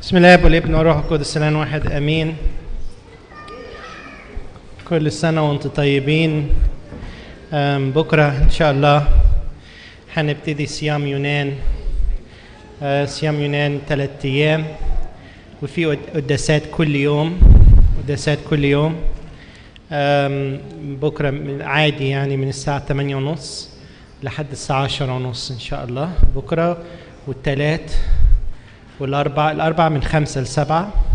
بسم الله والابن والروح القدس الان واحد امين. كل سنه وانتم طيبين. بكره ان شاء الله هنبتدي صيام يونان. صيام يونان 3 ايام وفي قداسات كل يوم. بكره عادي يعني من الساعه 8:30 لحد الساعه 10:30 ان شاء الله بكره. والثلاث الأربع من 5 ل7.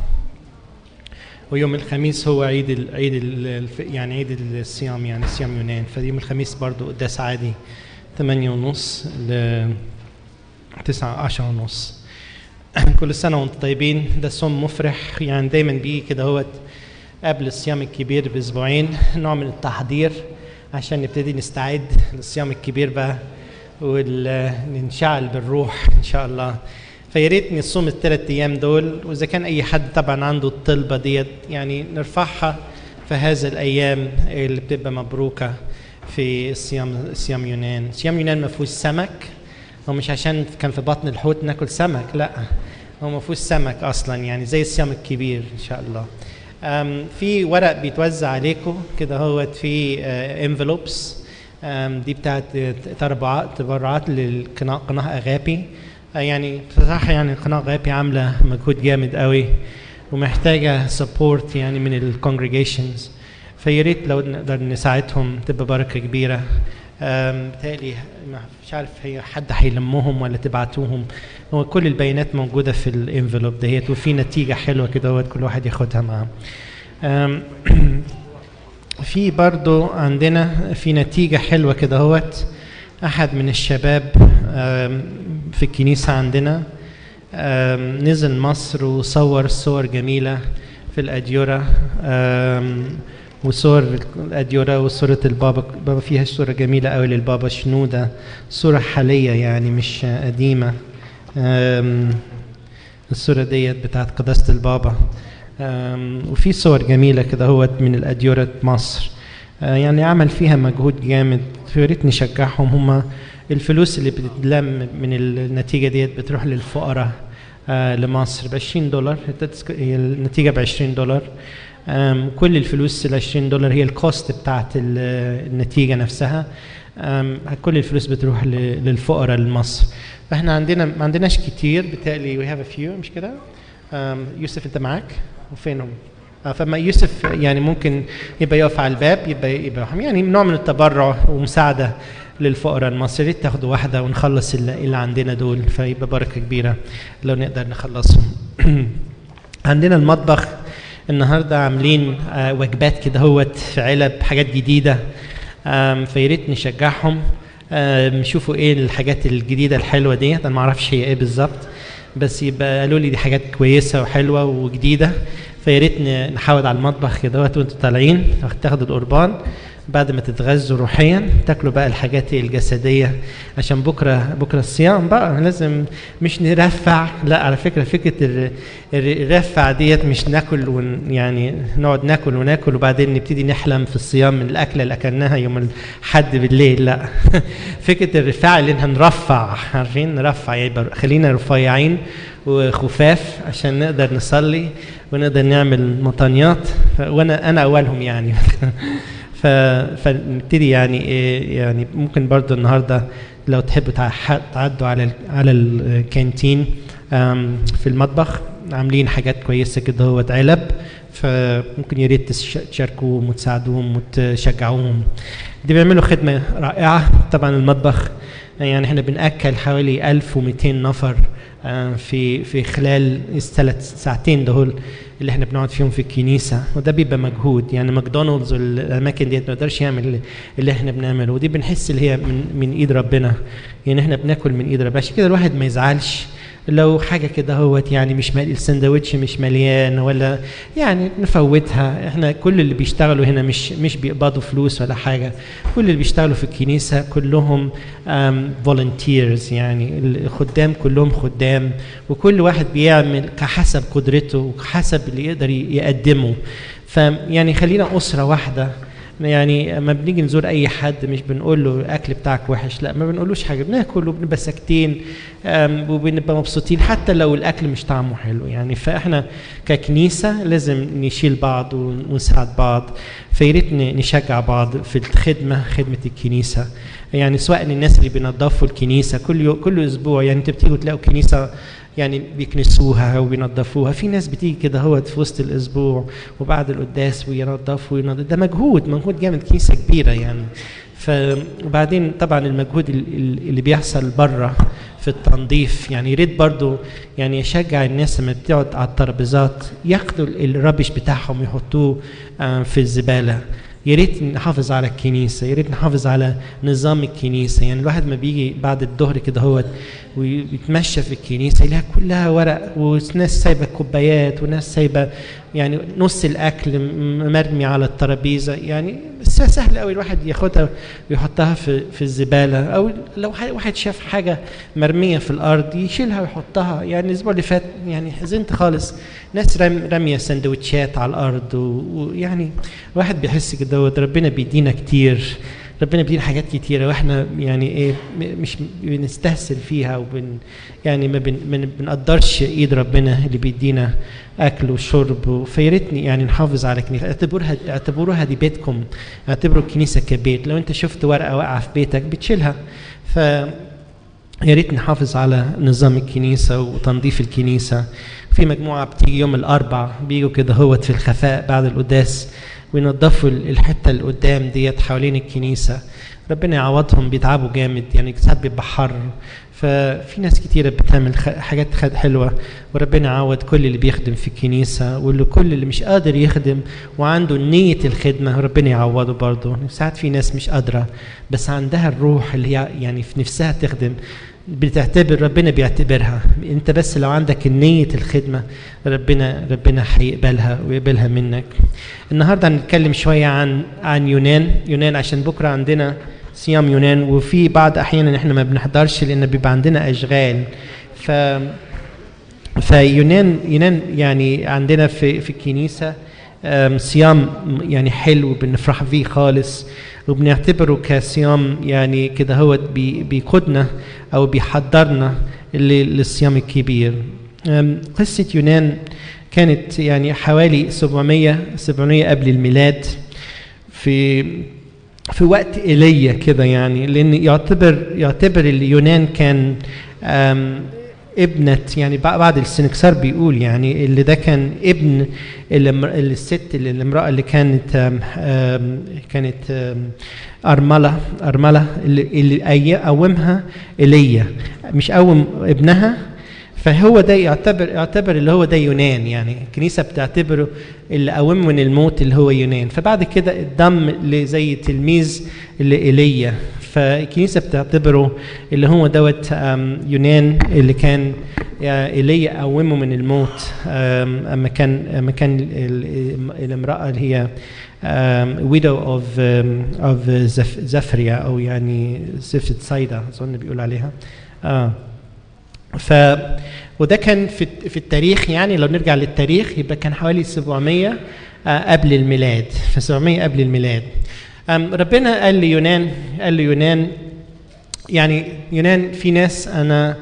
ويوم الخميس هو عيد عيد الصيام، يعني صيام يونان. فيوم الخميس برضو قداس عادي 8:30 ل 10:30. كل سنة وانتم طيبين. ده صوم مفرح، يعني دايما بيجي كده هو قبل الصيام الكبير بأسبوعين نوع من التحضير عشان نبتدي نستعد للصيام الكبير بقى وننشعل بالروح إن شاء الله. فيا ريت نصوم ال3 ايام دول، واذا كان اي حد طبعا عنده الطلبه ديت يعني نرفعها في هذه الايام اللي بتبقى مبروكه في صيام يونان. صيام يونان ما فيهوش سمك، هو مش عشان كان في بطن الحوت ناكل سمك، لا هو ما فيهوش سمك اصلا، يعني زي الصيام الكبير ان شاء الله. في ورق بيتوزع عليكم كده هوت في انفلوبس، دي بتاعت تبرعات للقناه اغابي. يعني بصراحه يعني قناه غابي عامله مجهود جامد قوي ومحتاجه سبورت يعني من الكونجريجيشنز، فيا ريت لو نقدر نساعدهم تبقى بركه كبيره. بالتالي مش عارف هي حد هيلمهم ولا تبعتوهم، هو كل البيانات موجوده في الانفلوب دهيت، وفي نتيجه حلوه كده كل واحد ياخدها معاه. في برضو عندنا في نتيجه حلوه كده هوت. احد من الشباب في الكنيسة عندنا نزل مصر وصور صور جميلة في الأديرة، وصور الأديرة وصورة البابا فيها صورة جميلة قوي للبابا شنودة، صورة حالية يعني مش قديمة. الصورة ديت بتاعت قداسة البابا، وفي صور جميلة كده هو من الأديرة مصر. يعني عمل فيها مجهود جامد، يا ريت نشجعهم. هم الفلوس اللي بتتلم من النتيجة ديت بتروح للفقراء لمصر ب$20. هي النتيجة ب$20. كل الفلوس ال$20 هي الكوست بتاعت النتيجة نفسها. كل الفلوس بتروح للفقراء لمصر. فاحنا ما عندناش كتير، بالتالي we have a few، مش كده؟ يوسف انت معاك وفينهم؟ فما يوسف يعني ممكن يبقى يقف على الباب، يبقى يعني نوع من التبرع ومساعدة للفقراء المصريين. تاخدوا واحدة ونخلص اللي عندنا دول، فيبقى بركة كبيرة لو نقدر نخلصهم. عندنا المطبخ النهاردة عاملين وجبات كده هوت في علب، حاجات جديدة، فياريت نشجعهم. نشوفوا ايه الحاجات الجديدة الحلوة دي. انا ما اعرفش هي ايه بالظبط، بس يبقى قالوا لي دي حاجات كويسة وحلوة وجديدة. فياريت نحاول على المطبخ كده وانتوا طالعين تاخدوا القربان، بعد ما تتغذوا روحيا تاكلوا بقى الحاجات الجسديه، عشان بكره الصيام بقى لازم مش نرفع. لا على فكره الرفع ديت مش ناكل يعني نقعد ناكل وبعدين نبتدي نحلم في الصيام من الاكله اللي اكلناها يوم الحد بالليل. لا فكره الرفاع اللي هنرفع، عارفين نرفع، يبقى خلينا رفيعين وخفاف عشان نقدر نصلي ونقدر نعمل مطانيات. وانا اولهم يعني. فنبتدي يعني ممكن برضو النهارده لو تحبوا تعدوا على الكانتين في المطبخ، عاملين حاجات كويسه كده هو علب، فممكن يا ريت تشاركوهم وتساعدوهم وتشجعوهم. دي بيعملوا خدمه رائعه. طبعا المطبخ يعني احنا بنأكل حوالي 1200 نفر في خلال ال3 ساعتين دول اللي احنا بنقعد فيهم في الكنيسه، وده بيبقى مجهود. يعني ماكدونالدز والاماكن ديت ما يقدرش يعمل اللي احنا بنعمله، ودي بنحس اللي هي من ايد ربنا، يعني احنا بناكل من ايد ربنا. عشان كده الواحد ما يزعلش لو حاجه كده هوت يعني مش السندوتش مش مليان ولا يعني نفوتها. احنا كل اللي بيشتغلوا هنا مش بيقبضوا فلوس ولا حاجه، كل اللي بيشتغلوا في الكنيسه كلهم volunteers، يعني الخدام كلهم خدام، وكل واحد بيعمل كحسب قدرته وكحسب اللي يقدر يقدمه. فيعني خلينا اسره واحده يعني ما بنيجي نزور اي حد مش بنقول له الاكل بتاعك وحش، لا ما بنقولوش حاجه، بناكل وبنبقى ساكتين وبنبقى مبسوطين حتى لو الاكل مش طعمه حلو يعني. فاحنا ككنيسه لازم نشيل بعض ونساعد بعض، فياريت نشجع بعض في الخدمه، خدمه الكنيسه يعني، سواء الناس اللي بينظفوا الكنيسه كل اسبوع يعني. انتوا بتيجوا تلاقوا كنيسه يعني بيكنسوها وبينظفوها، في ناس بتيجي كده هو في وسط الاسبوع وبعد القداس وينظفوا ده مجهود جامد، كنيسه كبيره يعني. وبعدين طبعا المجهود اللي بيحصل بره في التنظيف يعني، يريد برضو يعني يشجع الناس لما بتقعد على الترابيزات ياخدوا الربش بتاعهم يحطوه في الزباله. يا ريت نحافظ على الكنيسه، يا ريت نحافظ على نظام الكنيسه يعني. الواحد ما بيجي بعد الظهر كده هو ويتمشى في الكنيسه يلاقيها كلها ورق، وناس سايبه كوبايات، وناس سايبه يعني نص الاكل مرمي على الترابيزه يعني. بس سهل قوي الواحد ياخدها ويحطها في الزباله، او لو واحد شاف حاجه مرميه في الارض يشيلها ويحطها يعني. الاسبوع اللي فات يعني حزنت خالص، ناس راميه سندوتشات على الارض، ويعني الواحد بيحس كده ربنا بيدينا كتير، ربنا بيدينا حاجات كتيرة واحنا يعني ايه مش بنستهسل فيها يعني ما بنقدرش ايد ربنا اللي بيدينا اكل وشرب. فياريتني يعني نحافظ على كنيسة، اعتبروها دي بيتكم، اعتبروا الكنيسة كبيت. لو انت شفت ورقة واقعة في بيتك بتشيلها. يا ريت نحافظ على نظام الكنيسة وتنظيف الكنيسة. في مجموعة بتيجي يوم الأربع بيجوا كده هوت في الخفاء بعد القداس وينظفوا الحتة اللي قدام ديت حوالين الكنيسة. ربنا يعوضهم، بيتعبوا جامد يعني، ساعات بيبقى حر. ففي ناس كتيرة بتعمل حاجات حلوة، وربنا يعوض كل اللي بيخدم في الكنيسة، كل اللي مش قادر يخدم وعنده نية الخدمة ربنا يعوضه برضه. ساعات في ناس مش قادرة بس عندها الروح اللي هي يعني في نفسها تخدم، بتعتبر ربنا بيعتبرها. انت بس لو عندك النية الخدمة ربنا هيقبلها ويقبلها منك. النهاردة هنتكلم شوية عن يونان عشان بكرة عندنا صيام يونان، وفي بعض احيانا احنا ما بنحضرش لان بيبقى عندنا اشغال. فيونان يعني عندنا في الكنيسة صيام يعني حلو بنفرح فيه خالص، وبنعتبره كصيام يعني كده هو بيقودنا او بيحضرنا للصيام الكبير. قصة يونان كانت يعني حوالي 700 قبل الميلاد، في وقت ايليا كده يعني، لان يعتبر اليونان كان ابنة يعني، بعض السنكسار بيقول يعني اللي ده كان ابن الست الامرأة اللي كانت أرملة اللي قومها ايليا، مش قوم ابنها. فهو ده يعتبر اللي هو ده يونان يعني. الكنيسة بتعتبره اللي قوم من الموت اللي هو يونان. فبعد كده الضم زي تلميذ لإيليا، فالكنيسة بتعتبره اللي هو دوت يونان اللي كان إيليا قومه من الموت أما كان الامرأة اللي هي widow of زفريا أو يعني زفت صيدا أظن بيقول عليها. وده كان في التاريخ يعني، لو نرجع للتاريخ يبقى كان حوالي 700 قبل الميلاد. في 700 قبل الميلاد ربنا قال ليونان يعني يونان في ناس انا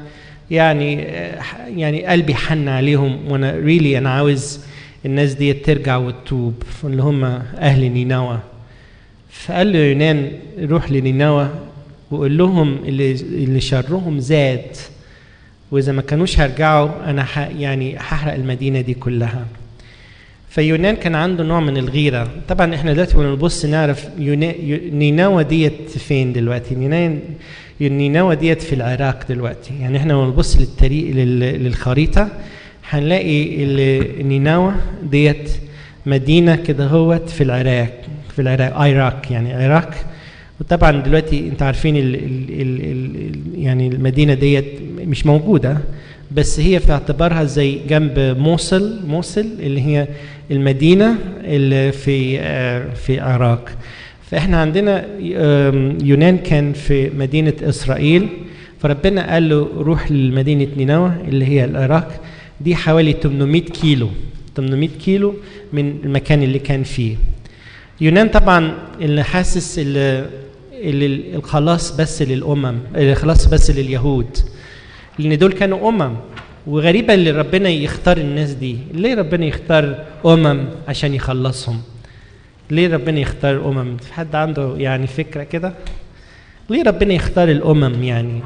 يعني قلبي حن عليهم، وانا انا عاوز الناس دي ترجع وتتوب، اللي هم اهل نينوى. فقال له يونان روح لنينوى وقول لهم اللي شرهم زاد، وإذا ما كانوش هرجعوا أنا يعني هحرق المدينة دي كلها. فيونان كان عنده نوع من الغيرة. طبعا احنا دلوقتي بنبص نعرف نينوى ديت فين دلوقتي. نينوى ديت في العراق دلوقتي يعني. احنا بنبص للخريطة هنلاقي نينوى ديت مدينة كده هوت في العراق يعني عراق. وطبعا دلوقتي انت عارفين يعني المدينة ديت مش موجودة، بس هي في اعتبارها زي جنب موصل اللي هي المدينة اللي في العراق. فاحنا عندنا يونان كان في مدينة إسرائيل، فربنا قال له روح لمدينة نينوى اللي هي العراق دي، حوالي 800 كيلو من المكان اللي كان فيه. يونان طبعا اللي حاسس اللي الخلاص بس للأمم، الخلاص بس لليهود، لأن دول كانوا وغريبة اللي ربنا يختار الناس دي. ليه ربنا يختار عشان يخلصهم؟ ليه ربنا يختار في حد عنده يعني فكرة كده؟ ليه ربنا يختار يعني؟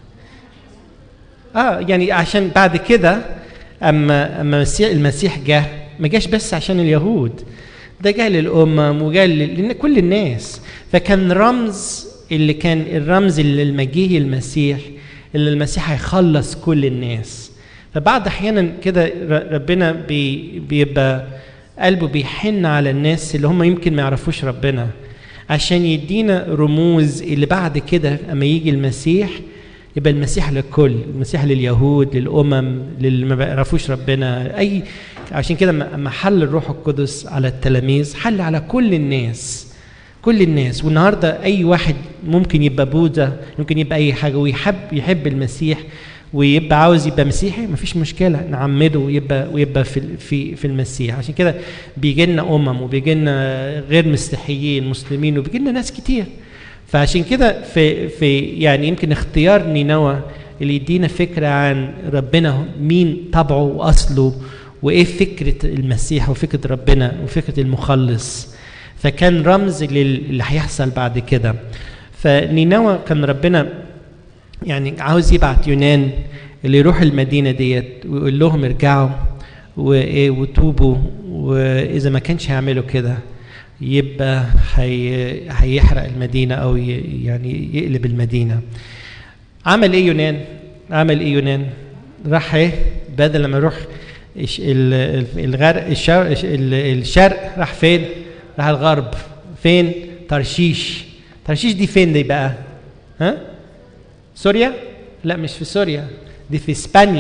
يعني عشان بعد كده اما المسيح جه، ما جاش بس عشان اليهود، ده جه للأمم وجاء لكل الناس. فكان كان الرمز للمجيء المسيح، اللي المسيح هيخلص كل الناس. فبعد احيانا كده ربنا بيبقى قلبه بيحن على الناس اللي هم يمكن ما يعرفوش ربنا، عشان يدينا رموز اللي بعد كده اما يجي المسيح يبقى المسيح للكل، المسيح لليهود، للأمم، للي ما بيعرفوش ربنا. عشان كده اما حل الروح القدس على التلاميذ حل على كل الناس، كل الناس. والنهارده اي واحد ممكن يبقى بوذا، ممكن يبقى اي حاجه ويحب المسيح ويبقى عاوز يبقى مسيحي، مفيش مشكله، نعمده ويبقى في المسيح. عشان كده بيجي لنا وبيجي لنا غير مسيحيين مسلمين وبيجي لنا ناس كتير. فعشان كده في يعني يمكن اختيار نينوى اللي يدينا فكره عن ربنا، مين طبعه واصله، وايه فكره المسيح وفكره ربنا وفكره المخلص. فكان رمز اللي هيحصل بعد كده. فنينوى كان ربنا يعني عاوز يبعت يونان اللي يروح المدينه ديت ويقول لهم ارجعوا وتوبوا، واذا ما كانش هيعملوا كده يبقى هيحرق المدينه او يعني يقلب المدينه. عمل ايه يونان؟ راح بدل لما يروح الشرق راح فين؟ راح الغرب. فين؟ ترشيش دي فين دي بقى؟ سوريا؟ لا مش في سوريا، دي في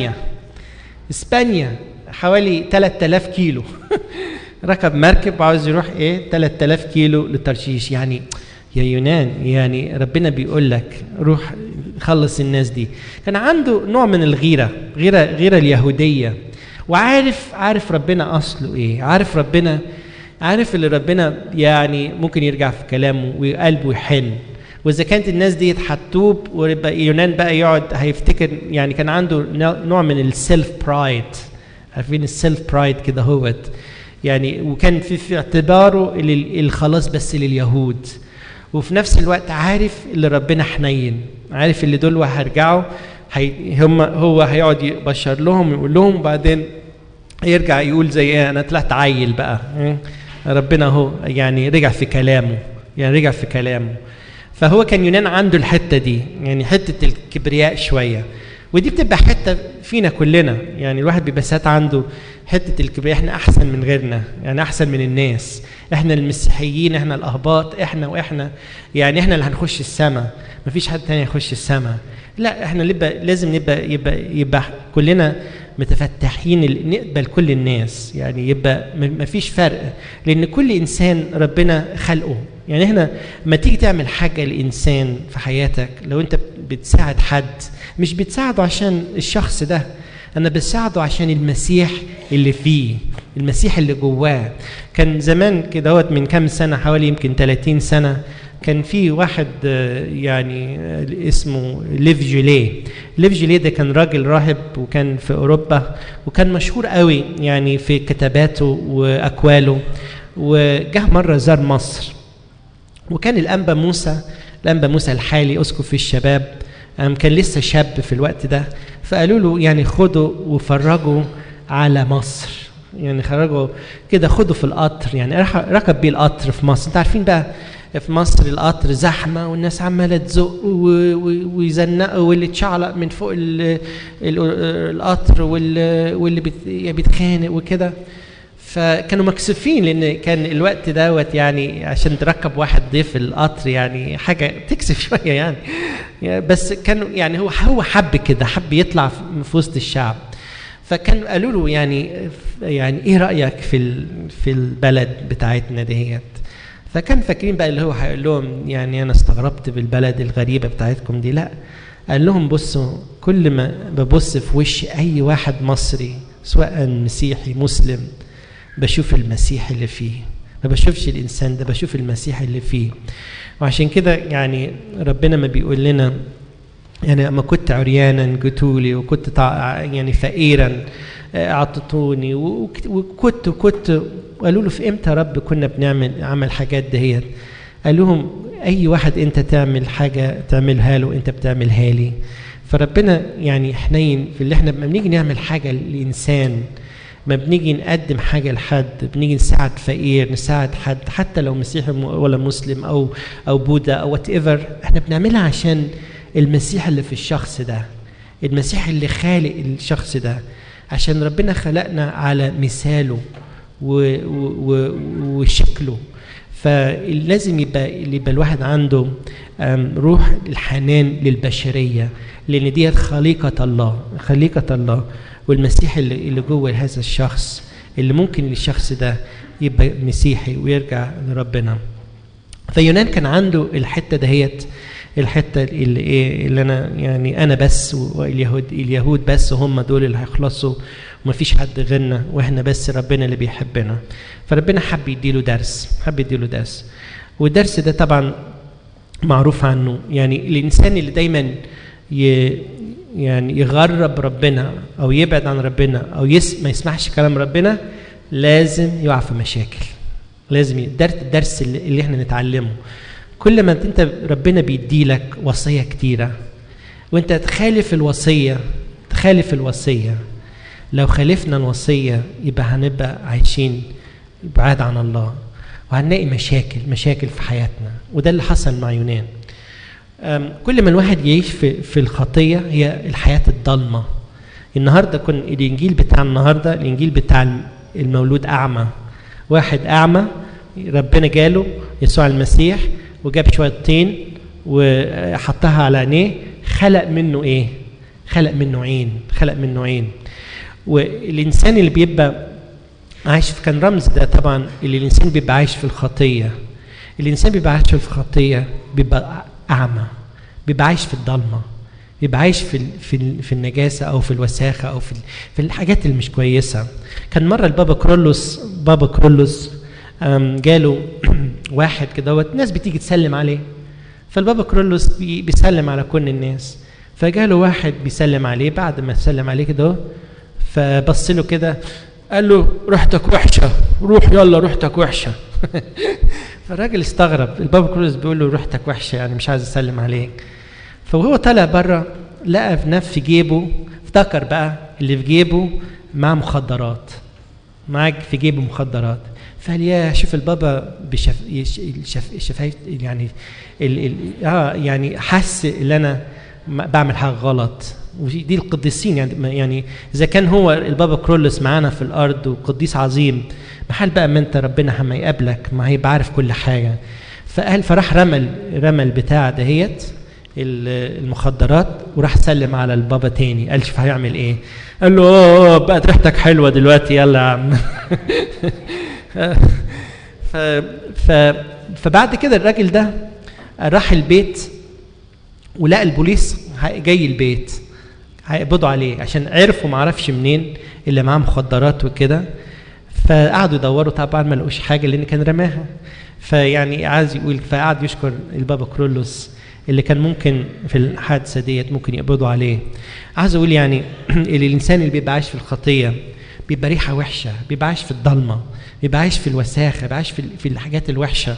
اسبانيا حوالي 3000 كيلو. ركب مركب وعاوز يروح 3000 كيلو لترشيش. يعني يا يونان، يعني ربنا بيقول لك روح خلص الناس دي. كان عنده نوع من الغيرة اليهودية، وعارف ربنا أصله إيه، عارف اللي ربنا يعني ممكن يرجع في كلامه وقلبه يحن. وإذا كانت الناس دي هتتوب ويبقى يونان بقى يقعد هيفتكر، يعني كان عنده نوع من السيلف برايد. عارفين السيلف برايد كده هوت يعني، وكان في اعتباره الخلاص بس لليهود، وفي نفس الوقت عارف اللي ربنا حنين، عارف اللي دول هيرجعوا هو هيقعد يبشر لهم ويقول لهم، وبعدين يرجع يقول زي انا طلعت عيل بقى. ربنا هو يعني رجع في كلامه. فهو كان يونان عنده الحته دي، يعني حته الكبرياء شويه، ودي بتبقى حته فينا كلنا. يعني الواحد بيبقى ساعات عنده حته الكبرياء، احنا احسن من غيرنا، يعني احسن من الناس، احنا المسيحيين، احنا الاهباط، احنا يعني احنا اللي هنخش السماء، مفيش حد تاني يخش السماء. لا، احنا لازم يبقى كلنا متفتحين نقبل كل الناس، يعني يبقى مفيش فرق، لان كل انسان ربنا خلقه. يعني هنا ما تيجي تعمل حاجه لانسان في حياتك، لو انت بتساعد حد مش بتساعده عشان الشخص ده، انا بساعده عشان المسيح اللي فيه، المسيح اللي جواه. كان زمان كده من كام سنه، حوالي يمكن 30 سنه، كان في واحد يعني اسمه ليف جوليه ده كان راجل راهب، وكان في اوروبا، وكان مشهور قوي يعني في كتاباته واقواله. وجه مره زار مصر، وكان الانبا موسى الحالي اسقف الشباب، كان لسه شاب في الوقت ده. فقالوا له يعني خدوا وفرجوا على مصر، يعني خرجوا كده، خدوا في القطر، يعني ركب بيه القطر في مصر. انت عارفين بقى في مصر القطر زحمه، والناس عماله تزق ويزنقوا، واللي اتشعلق من فوق القطر، واللي بيتخانق وكده. فكانوا مكسوفين، لان كان الوقت دوت يعني عشان تركب واحد ضيف القطر يعني حاجه تكسف شويه يعني بس كانوا يعني هو حب كده، حب يطلع في وسط الشعب. فكان قالوا له يعني ايه رايك في البلد بتاعتنا ديت؟ فكان فاكرين بقى اللي هو هيقول لهم يعني انا استغربت بالبلد الغريبه بتاعتكم دي. لا، قال لهم بصوا، كل ما ببص في وش اي واحد مصري سواء مسيحي مسلم، بشوف المسيح اللي فيه، ما بشوفش الإنسان ده، بشوف المسيح اللي فيه. وعشان كده يعني ربنا ما بيقول لنا يعني أما كنت عريانا جئتولي، وكنت يعني فقيرا أعطتوني، وكنت قالوا له في إمتى رب كنا بنعمل حاجات دهيت؟ قال لهم أي واحد أنت تعمل حاجة تعملها له أنت بتعملها لي. فربنا يعني حنين في اللي احنا بنيجي نعمل حاجة للإنسان، ما بنيجي نقدم حاجة لحد، بنيجي نساعد فقير، نساعد حد حتى لو مسيحي ولا مسلم أو بوذا أو whatever، احنا بنعملها عشان المسيح اللي في الشخص ده، المسيح اللي خالق الشخص ده، عشان ربنا خلقنا على مثاله وشكله. فلازم يبقى الواحد عنده روح الحنان للبشرية، لأن دي خليقة الله، والمسيح اللي جوه هذا الشخص اللي ممكن للشخص ده يبقى مسيحي ويرجع لربنا. فيونان كان عنده الحتة دهيت، الحتة اللي أنا بس، واليهود بس هم دول اللي هيخلصوا، ومفيش حد غيرنا، وإحنا بس ربنا اللي بيحبنا. فربنا حب يديله درس، والدرس ده طبعا معروف عنه. يعني الإنسان اللي دايما يعني يغرب ربنا أو يبعد عن ربنا أو ما يسمعش كلام ربنا، لازم يقع في مشاكل. لازم الدرس اللي احنا نتعلمه، كل ما انت ربنا بيديلك وصية كتيرة وانت تخالف الوصية، لو خالفنا الوصية يبقى هنبقى عايشين بعاد عن الله، وهنلاقي مشاكل في حياتنا. وده اللي حصل مع يونان. كل ما الواحد يعيش في الخطية هي الحياة الضلمة. النهاردة الإنجيل بتاع النهاردة، الإنجيل بتاع المولود أعمى، واحد أعمى ربنا جاله يسوع المسيح وجاب شوية طين وحطها على عينيه، خلق منه عين. والإنسان اللي بيبقى عايش كان رمز ده طبعا، اللي الإنسان بيبقى عايش في الخطية، بيبقى أعمى، بيبقى عايش في الضلمة، بيبقى عايش في النجاسة أو في الوساخة أو في الحاجات اللي مش كويسة. كان مرة البابا كرولوس جاله واحد كده، الناس بتيجي تسلم عليه، فالبابا كرولوس بيسلم على كل الناس، فجاله واحد بيسلم عليه، بعد ما سلم عليه كده فبص له كده قال له ريحتك وحشة، روح يلا ريحتك وحشة. فالراجل استغرب، البابا كرولوس بيقول له ريحتك وحشة يعني مش عايز اسلم عليك. فهو طلع بره لقى في جيبه، افتكر بقى اللي في جيبه مع مخدرات، معاك في جيبه مخدرات. فقال يا شوف البابا شفايف يعني يعني حس ان انا بعمل حاجه غلط. ودي القديسين يعني اذا كان هو البابا كرولوس معانا في الارض وقديس عظيم، محل بقى ما انت ربنا ما يقابلك ما هيبقى عارف كل حاجه. فراح رمى البتاع دهيت المخدرات وراح سلم على البابا تاني. قال شوف هيعمل ايه؟ قال له بقت ريحتك حلوه دلوقتي يلا يا عم. فبعد كده الراجل ده راح البيت ولقى البوليس جاي البيت هيقبضوا عليه، عشان عرفوا معرفش منين اللي معاه مخدرات وكده. فقعدوا يدوروا طبعا ما لقوش حاجه لان كان رماها. فيعني عايز يقول، فقعد يشكر البابا كرولوس اللي كان ممكن في الحادثه ديت ممكن يقبضوا عليه. عايز اقول يعني الانسان اللي بيبقى عايش في الخطيه بيبقى ريحه وحشه، بيبقى عايش في الضلمه، بيبقى عايش في الوساخه، بيبقى عايش في الحاجات الوحشه.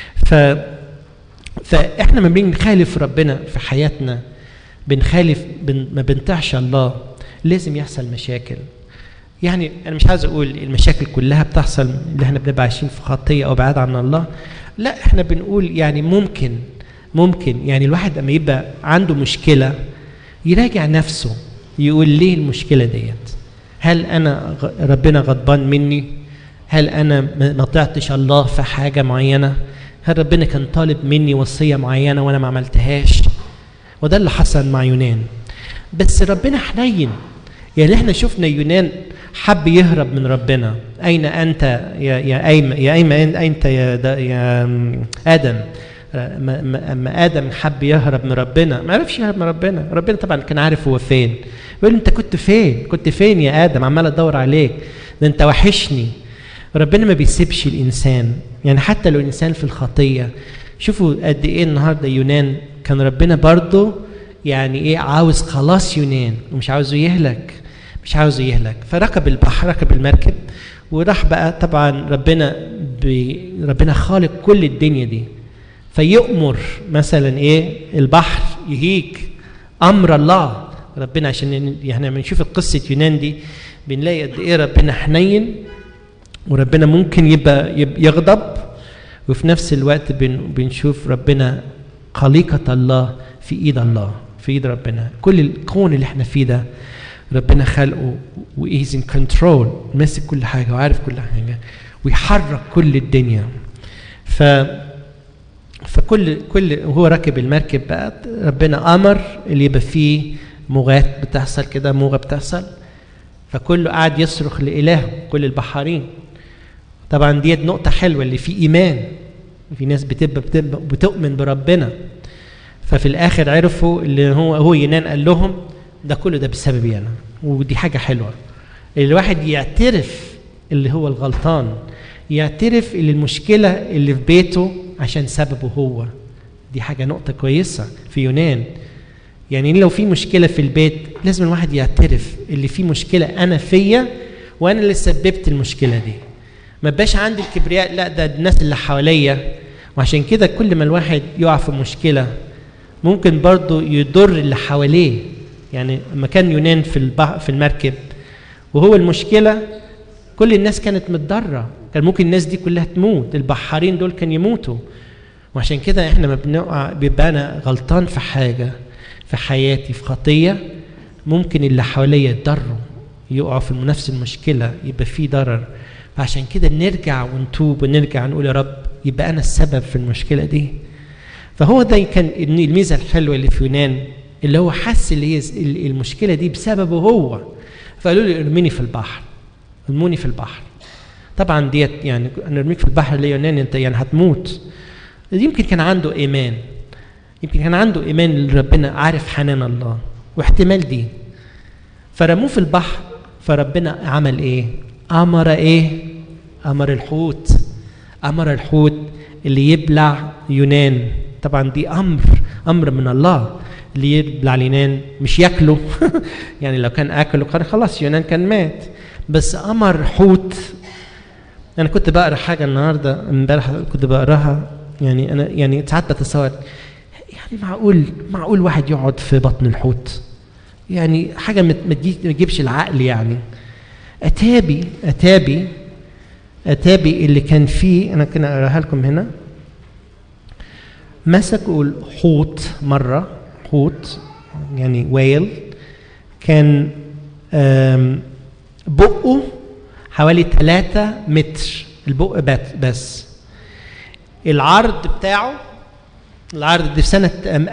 فاحنا ما بنخالف ربنا في حياتنا، ما بنطيعش الله، لازم يحصل مشاكل. يعني انا مش عايز اقول المشاكل كلها بتحصل اللي احنا بنبقى عايشين في خطيه او بعاد عن الله، لا احنا بنقول يعني ممكن يعني الواحد لما يبقى عنده مشكله يراجع نفسه، يقول ليه المشكله ديت؟ هل انا ربنا غضبان مني؟ هل انا ما طيعتش الله في حاجه معينه؟ هل ربنا كان طالب مني وصيه معينه وانا ما عملتهاش؟ وده اللي حصل مع يونان. بس ربنا حنين، يعني احنا شفنا يونان حب يهرب من ربنا. اين انت يا انت يا ادم؟ اما ادم حب يهرب من ربنا ما عرفش يهرب من ربنا. ربنا طبعا كان عارف هو فين، بيقول انت كنت فين يا ادم؟ عمال ادور عليك، ده انت وحشني. ربنا ما بيسيبش الانسان، يعني حتى لو الانسان في الخطيه. شوفوا قد ايه النهارده يونان كان ربنا برضه يعني ايه عاوز خلاص يونان ومش عاوزه يهلك، مش عاوزه يهلك. فركب البحر، ركب المركب وراح بقى. طبعا ربنا خالق كل الدنيا دي، فيؤمر مثلا ايه البحر يهيج، امر الله ربنا. عشان يعني لما نشوف قصه يونان دي بنلاقي قد ايه ربنا حنين، وربنا ممكن يبقى يغضب، وفي نفس الوقت بنشوف ربنا خليقه الله في ايد الله، في ايد ربنا. كل الكون اللي احنا فيه ده ربنا خلقه وإيز إن كنترول، ماسك كل حاجه وعارف كل حاجه ويحرك كل الدنيا. فكل وهو راكب المركب بقى ربنا امر اللي يبقى فيه موجات بتحصل كده، موجه بتحصل، فكله قاعد يصرخ لإله كل البحارين. طبعا دي نقطه حلوه اللي فيه ايمان، في ناس بتؤمن بربنا. ففي الاخر عرفوا اللي هو يونان قال لهم ده كله ده بسببي انا، ودي حاجه حلوه. الواحد يعترف اللي هو الغلطان، يعترف اللي المشكله اللي في بيته عشان سببه هو. دي حاجه نقطه كويسه في يونان. يعني لو في مشكله في البيت لازم الواحد يعترف اللي في مشكله انا فيا وانا اللي سببت المشكله دي. ما بقاش عندي الكبرياء، لا ده الناس اللي حواليا. وعشان كده كل ما الواحد يقع في مشكله ممكن برضو يضر اللي حواليه. يعني لما كان يونان في المركب وهو المشكله كل الناس كانت متضرره، كان ممكن الناس دي كلها تموت، البحارين دول كان يموتوا. وعشان كده احنا ما بنقع بيبقى انا غلطان في حاجه في حياتي، في خطيه، ممكن اللي حواليا يتضروا، يقعوا في نفس المشكله، يبقى في ضرر. فعشان كده نرجع ونتوب ونرجع نقول يا رب يبقى انا السبب في المشكله دي. فهو ده كان الميزه الحلوه اللي في يونان، اللي هو حس اللي هي المشكله دي بسببه هو. فقالوا له ارميني في البحر، ارموني في البحر. طبعا ديت يعني انا ارميك في البحر ليه يونان، انت يعني هتموت. يمكن كان عنده ايمان، يمكن كان عنده ايمان ان ربنا عارف حنان الله واحتمال دي. فرموه في البحر، فربنا عمل ايه؟ امر الحوت، امر الحوت اللي يبلع يونان. طبعا دي امر من الله اللي يبلع يونان، مش ياكله يعني لو كان اكله كان خلاص يونان كان مات، بس امر حوت. انا كنت بقرا حاجه النهارده امبارح كنت بقراها، يعني انا يعني ساعات بتصور يعني معقول واحد يقعد في بطن الحوت؟ يعني حاجه ما تجيبش العقل. يعني اتابي اللي كان فيه، انا كنا اقراها لكم هنا. مسكوا الحوت مره، حوت يعني ويل، كان بقه حوالي 3 متر البق بس. العرض دي في سنة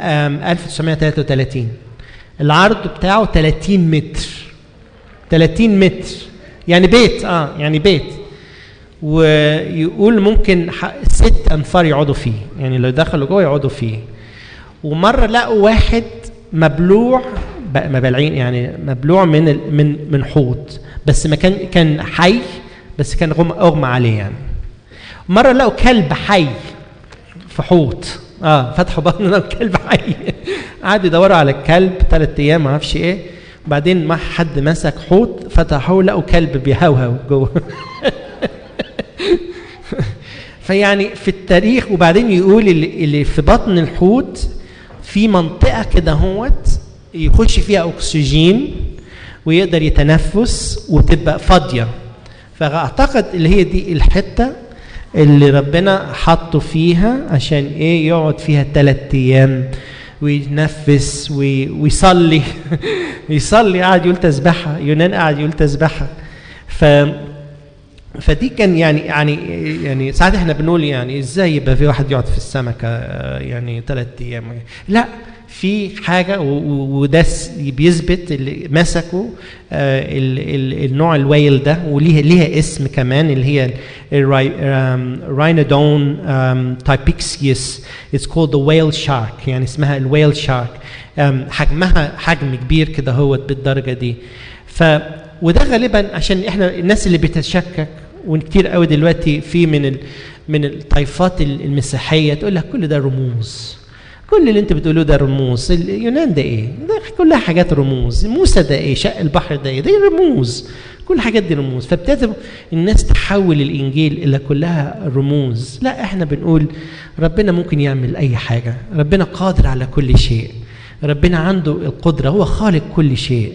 1933 العرض بتاعه 30 متر، 30 متر يعني بيت يعني بيت. ويقول ممكن 6 أنفار يقعدوا فيه، يعني لو دخلوا جوه يقعدوا فيه. ومرة لقوا واحد مبلوع مبلعين، يعني مبلوع من حوت، بس ما كان حي، بس كان اغمى عليه يعني. مره لقوا كلب حي في حوت، فتحوا بطنه لقوا كلب حي قعدوا يدوروا على الكلب 3 ايام ما اعرفش ايه. وبعدين ما حد مسك حوت فتحوه لقوا كلب بيهوهو جوه فيعني في التاريخ. وبعدين يقول اللي في بطن الحوت في منطقه كده هوت يخش فيها اكسجين ويقدر يتنفس وتبقى فاضيه. فاعتقد اللي هي دي الحته اللي ربنا حطه فيها عشان ايه؟ يقعد فيها 3 ايام ويتنفس ويصلي يصلي، قاعد يقول تسبحه. يونان قاعد يقول تسبحه. فدي كان يعني ساعات احنا بنقول يعني ازاي يبقى في واحد يقعد في السمكه يعني 3 ايام؟ لا، في حاجه وده بيثبت اللي مسكوا النوع الويل ده، وليها اسم كمان اللي هي راينودون تايبيكسيوس. اتس كولد ذا ويل شارك، يعني اسمها الويل شارك. حجمها حجم كبير كده هو بالدرجه دي. وده غالبا عشان احنا الناس اللي بتتشكك وكتير قوي دلوقتي في من الطائفات المسيحيه تقول لك كل ده رموز، كل اللي انت بتقولوه ده رموز. اليونان ده ايه؟ ده كلها حاجات رموز. موسى ده ايه؟ شق البحر ده ايه؟ ده رموز. كل الحاجات دي رموز. فابتدى الناس تحول الانجيل الى كلها رموز. لا، احنا بنقول ربنا ممكن يعمل اي حاجه، ربنا قادر على كل شيء، ربنا عنده القدره، هو خالق كل شيء.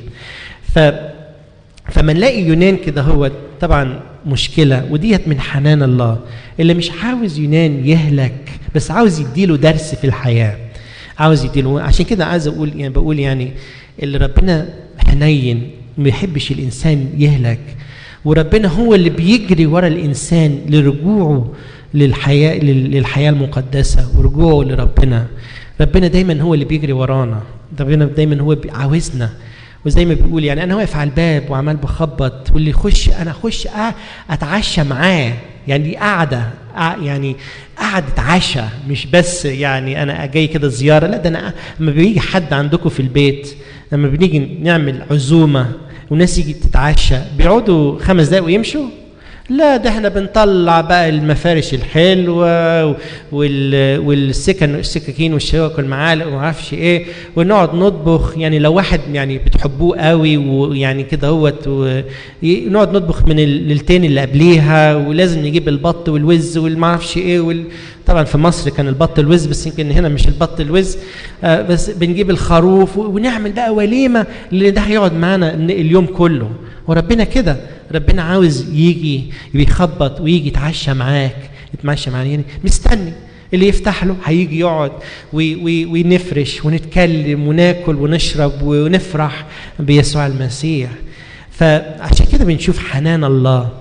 فما نلاقي يونان كده هو طبعا مشكله، وديت من حنان الله اللي مش عاوز يونان يهلك، بس عاوز يديله درس في الحياه، عاوز يديله. عشان كده عايز اقول بقول اللي ربنا حنين، ما يحبش الانسان يهلك، وربنا هو اللي بيجري ورا الانسان لرجوعه للحياه المقدسه ورجوعه لربنا. ربنا دايما هو اللي بيجري ورانا، ربنا دايما هو عاوزنا. وزي ما بيقول انا واقف على الباب وعمال بخبط، واللي يخش انا اخش اتعشى معاه. دي قعده، قعده عشاء، مش بس انا جاي كده زياره. لا، ده انا لما بيجي حد عندكم في البيت، لما بنيجي نعمل عزومه والناس يجي تتعشى، بيقعدوا 5 دقايق ويمشوا؟ لا، ده احنا بنطلع بقى المفارش الحلوه والسكاكين والشوك والمعالق وما اعرفش ايه، ونقعد نطبخ. لو واحد بتحبوه قوي كده هوت، ونقعد نطبخ من الليلتين اللي قبليها، ولازم نجيب البط والوز والما اعرفش ايه طبعا في مصر كان البط الوز، بس يمكن هنا مش البط الوز، بس بنجيب الخروف ونعمل بقى وليمه اللي ده هيقعد معانا اليوم كله. وربنا كده، ربنا عاوز يجي بيخبط ويجي يتعشى معاك، يتمشى معاك، مستني اللي يفتح له هيجي يقعد ونفرش ونتكلم وناكل ونشرب ونفرح بيسوع المسيح. فعشان كده بنشوف حنان الله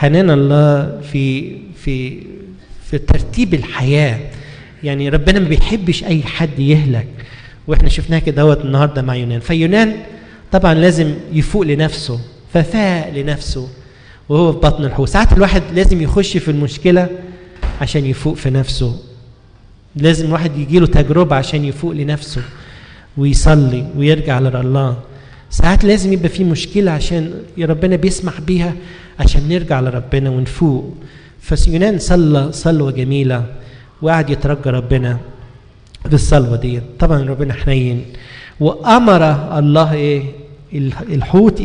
في ترتيب الحياه. ربنا ما بيحبش اي حد يهلك، واحنا شفناها كده النهارده مع يونان. فيونان طبعا لازم يفوق لنفسه، ففاق لنفسه وهو في بطن الحوت. ساعات الواحد لازم يخش في المشكله عشان يفوق في نفسه، لازم الواحد يجيله تجربه عشان يفوق لنفسه ويصلي ويرجع لله. ساعات لازم يبقى في مشكله عشان ربنا بيسمح بيها عشان نرجع لربنا ونفوق. فيونان صلوه جميله وقعد يترجى ربنا بالصلوه دي. طبعا ربنا حنين، وامر الله الحوت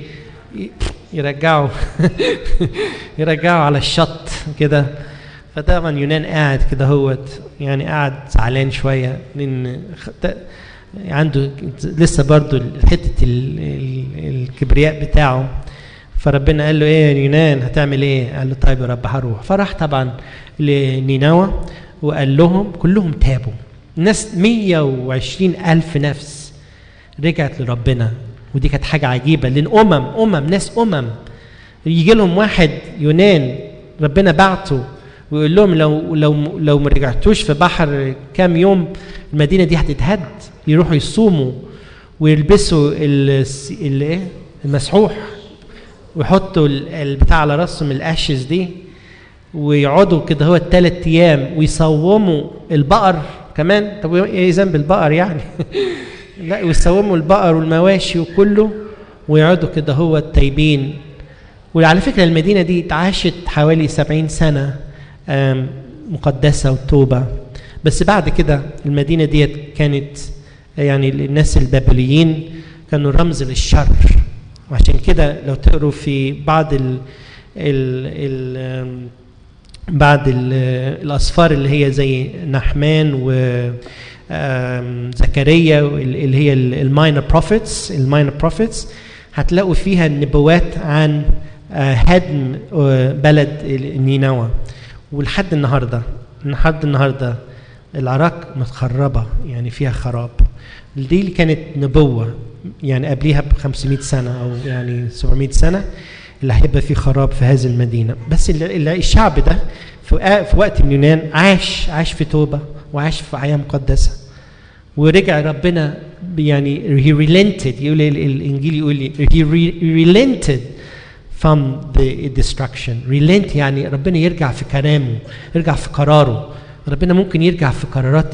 يرجعه يرجعه على الشط كده. فطبعا يونان قاعد كده هوت، قاعد زعلان شويه، لان عنده لسه برضو حته الكبرياء بتاعه. فربنا قال له يا يونان هتعمل ايه؟ قال له طيب يا رب هروح. فراح طبعا لنينوى وقال لهم، كلهم تابوا. الناس 120,000 نفس رجعت لربنا، ودي كانت حاجه عجيبه، لان ناس يجي لهم واحد يونان ربنا بعته ويقول لهم لو ما رجعتوش في بحر كام يوم المدينه دي هتتهد. يروحوا يصوموا ويلبسوا المسحوح ويحطوا البتاع على راسهم الاشز دي، ويقعدوا كده هو 3 ايام ويصوموا البقر كمان. طب ايه ذنب البقر لا، ويصوموا البقر والمواشي وكله، ويقعدوا كده هو تايبين. وعلى فكره المدينه دي اتعاشت حوالي 70 سنه مقدسه وتوبه. بس بعد كده المدينه دي كانت الناس البابليين كانوا رمز للشر. وعشان كده لو تقروا في بعض الاسفار اللي هي زي نحمان وزكريا اللي هي الماينر بروفيتس، هتلاقوا فيها النبوات عن هدم بلد نينوى. ولحد النهارده العراق متخربه، فيها خراب. دي اللي كانت نبوه قبليها ب500 سنه او 700 سنه اللي هيبقى فيه خراب في هذه المدينه. بس الشعب ده في وقت من يونان عاش في توبه وعاش في حياه مقدسه، ورجع ربنا he relented. يقول الانجيل يقول he relented from the destruction. relent ربنا يرجع في كلامه، يرجع في قراره. ربنا ممكن يرجع في قرارات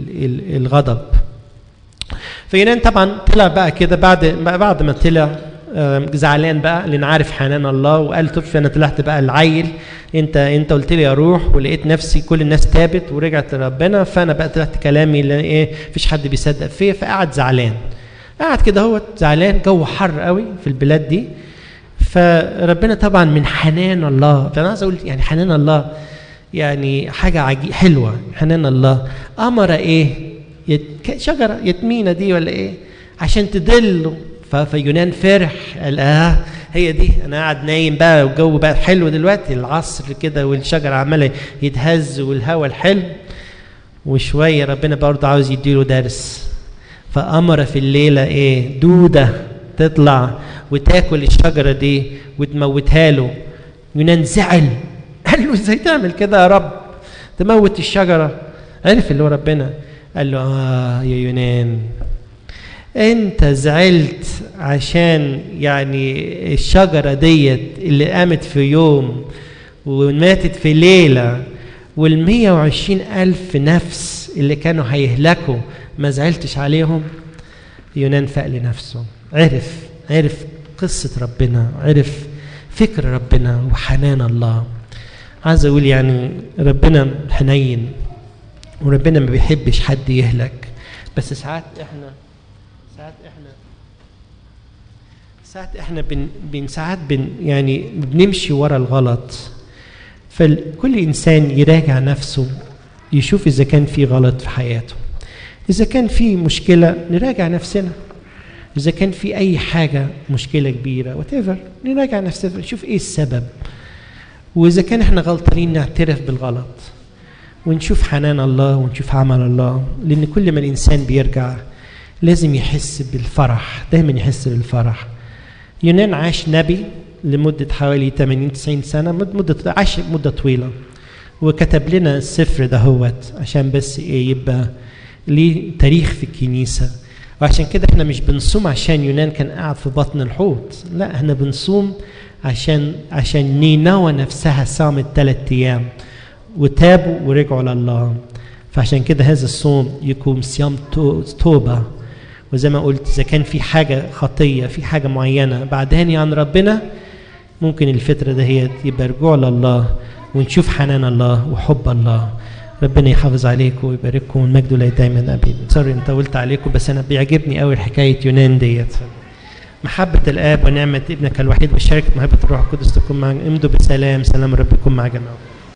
الغضب. فيونان طبعا طلع بقى كده بعد ما طلع زعلان بقى لان عارف حنان الله، وقال طب انا طلعت بقى العيل، انت قلت لي اروح ولقيت نفسي كل الناس تابت ورجعت لربنا، فانا بقى طلعت كلامي ايه مفيش حد بيصدق فيا، فقعد زعلان. قعد كده هو زعلان، جو حر قوي في البلاد دي. فربنا طبعا من حنان الله، فانا عايز اقول يعني حنان الله يعني حاجه حلوه. حنان الله امر ايه شجره يتمينه دي ولا ايه عشان تدله. فيونان فرح، قال هي دي، انا قاعد نايم بقى والجو بقى حلو دلوقتي العصر كده والشجر عماله يتهز والهواء الحلو، وشويه ربنا برضه عاوز يديله درس. فامر في الليله ايه دوده تطلع وتاكل الشجره دي وتموتها له. يونان زعل، قال له ازاي تعمل كده يا رب تموت الشجره؟ عرف اللي هو ربنا. قال له يا يونان انت زعلت عشان يعني الشجرة ديت اللي قامت في يوم وماتت في ليلة، وال120,000 نفس اللي كانوا هيهلكوا ما زعلتش عليهم؟ يونان فاق لنفسه، عرف قصة ربنا، عرف فكر ربنا وحنان الله. عايز اقول يعني ربنا حنين، وربنا ما بيحبش حد يهلك، بس ساعات احنا يعني بنمشي ورا الغلط. فكل انسان يراجع نفسه، يشوف اذا كان في غلط في حياته، اذا كان في مشكله نراجع نفسنا، اذا كان في اي حاجه مشكله كبيره whatever نراجع نفسنا نشوف ايه السبب، واذا كان احنا غلطانين نعترف بالغلط ونشوف حنان الله ونشوف عمل الله. لان كل ما الانسان بيرجع لازم يحس بالفرح، دايما يحس بالفرح. يونان عاش نبي لمدة حوالي 80-90 سنة، عاش مدة طويلة، وكتب لنا السفر دهوت عشان بس ايه يبقى ليه تاريخ في الكنيسة. وعشان كده احنا مش بنصوم عشان يونان كان قاعد في بطن الحوت، لا احنا بنصوم عشان نينوى نفسها صامت 3 أيام وتابوا ورجعوا لله. فعشان كده هذا الصوم يكون صيام توبة. وزي ما قلت إذا كان في حاجة خطية، في حاجة معينة بعداني عن ربنا، ممكن الفترة دهيت يبقى رجوع لله ونشوف حنان الله وحب الله. ربنا يحافظ عليكم ويبارككم، والمجد لله دايما أبدا. سوري إن طولت عليكم، بس أنا بيعجبني قوي حكاية يونان ديت. محبة الآب ونعمة ابنك الوحيد وشركة محبة الروح القدس تكون معكم. امضوا بسلام، سلام رب يكون مع جميعكم.